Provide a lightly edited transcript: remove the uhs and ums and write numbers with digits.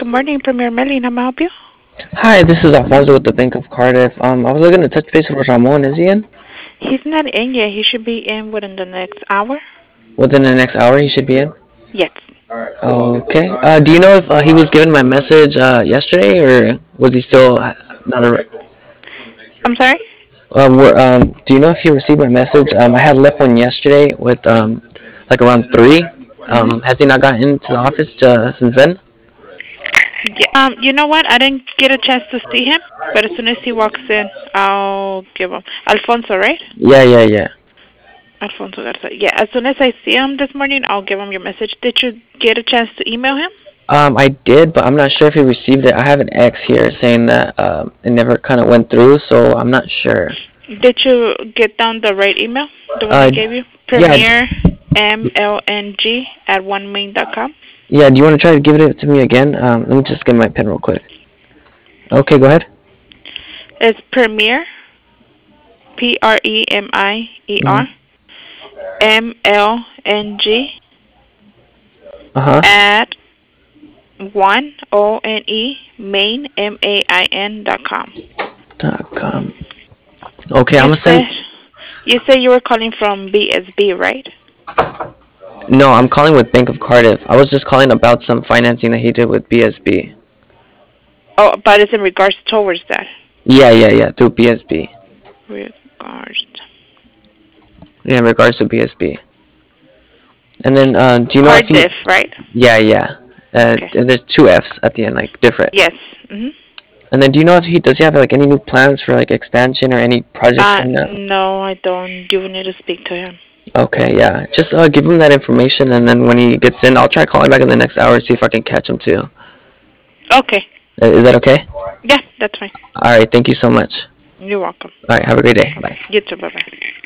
Good morning, Premier Melly. How may I help you? Hi, this is Alfonso with the Bank of Cardiff. I was looking to touch base with Ramon. Is he in? He's not in yet. He should be in within the next hour. Within the next hour, he should be in. Yes. Okay. Do you know if he was given my message yesterday, or was he still not a? I'm sorry? Do you know if he received my message? I had left one yesterday with like around 3. Mm-hmm. Has he not gotten into the office since then? Yeah, you know what? I didn't get a chance to see him, but as soon as he walks in, I'll give him. Alfonso, right? Yeah, yeah, yeah. Alfonso Garza. Yeah, as soon as I see him this morning, I'll give him your message. Did you get a chance to email him? I did, but I'm not sure if he received it. I have an X here saying that it never kind of went through, so I'm not sure. Did you get down the right email? The one I Uh, gave you? yeah, Premier MLNG at onemain.com. yeah. Do you want to try to give it to me again? Let me just get my pen real quick. Okay, go ahead. It's Premier, Hmm. Premier MLNG Uh huh. at Main MAIN.com. .com. Okay, I'm You gonna said send. you said you were calling from BSB, right? No, I'm calling with Bank of Cardiff. I was just calling about some financing that he did with BSB. Oh, but it's in regards towards that. Yeah, yeah, yeah. Through BSB. Regards. Yeah, in regards to BSB. And then, do you know if he? Cardiff, right? Yeah, yeah. Okay. There's two F's at the end, like different. Yes. Mhm. And then, do you know if he does he have like any new plans for like expansion or any projects coming up? No, I don't. You will need to speak to him. Okay, yeah. Just give him that information, and then when he gets in, I'll try calling back in the next hour, see if I can catch him too. Okay. Is that okay? Yeah, that's fine. All right. Thank you so much. You're welcome. All right. Have a great day. Bye. You too. Bye bye.